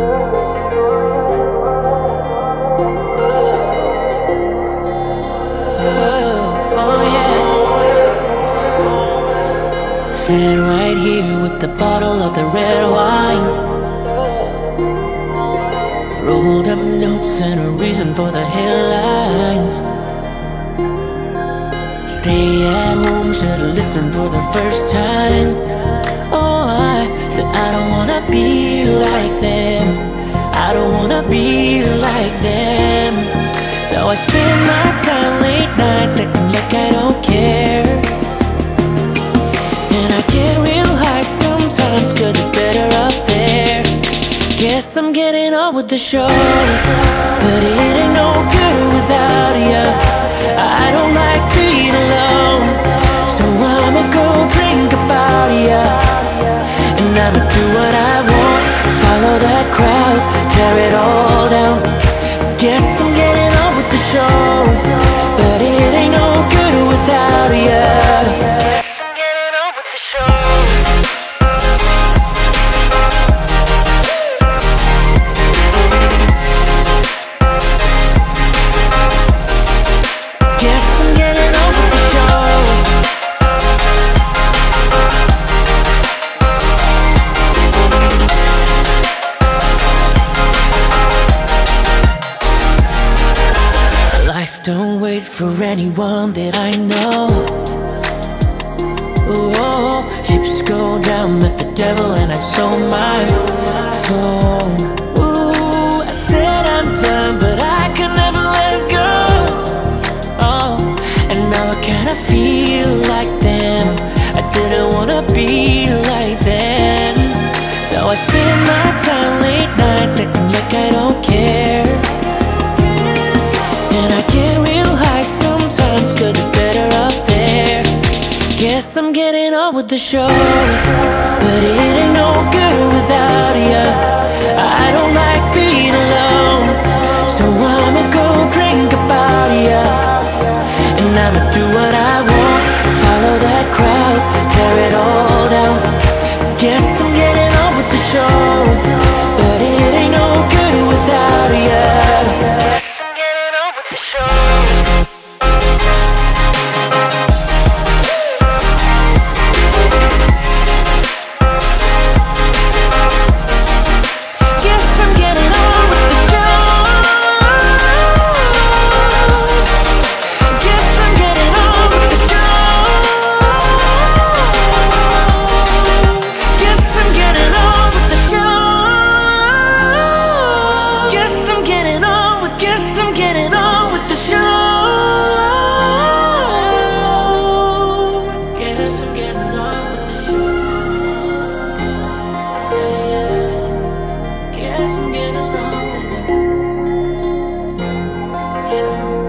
Sitting right here with the bottle of the red wine, rolled up notes and a reason for the headlines. Stay at home, should've listened for the first time. Oh, I said I don't wanna be like them, I don't wanna be like them. Though I spend my time late nights acting like I don't care, and I get real high sometimes cause it's better up there. Guess I'm getting on with the show, but it ain't no good without ya. I don't like being alone, so I'ma go drink about ya, and I'ma do what I want, follow that crowd, tear it all down. Guess I'm getting on with the show, but it ain't no good without ya. Guess I'm getting on with the show. Guess I'm getting on with the show. Life don't wait for anyone that I know. Ooh, ships go down, met the devil and I sold my soul. Ooh, I said I'm done, but I could never let it go. Oh, and now I kinda feel like them, I didn't wanna be like them. Though I spend my time late nights acting like I don't care, and I get real high sometimes cause it's better up there. Guess I'm getting on with the show, but it ain't no good without ya. I don't like being alone, so I'ma go drink about ya, and I'ma do what I want, follow that crowd, tear it all down. Guess I'm getting on with the show, but it ain't no good without ya. Guess I'm getting on with the show. Guess I'm getting on with the show.